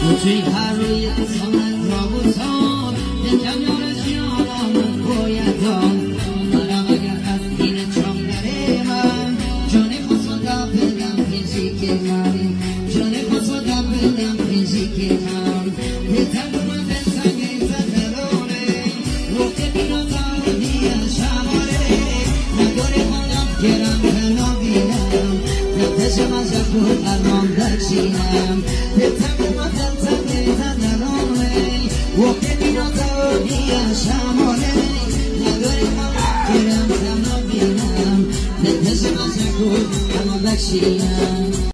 توی هر روی سامن را بودم دلم یارش یارم باید دام منم اگر از این چام نره من جانی خواستم بدم پیشی که من جانی خواستم بدم پیشی که من بهتر من سنگ زدرونه وقت بینا دارمی شماره نگاره خانم گرم کنم بینم نتش مزه خود الان بچینم بهتر وقتی بینا دارمی شماله نداری خانم گرم کنم بینم نتش مزه خود الان بچینم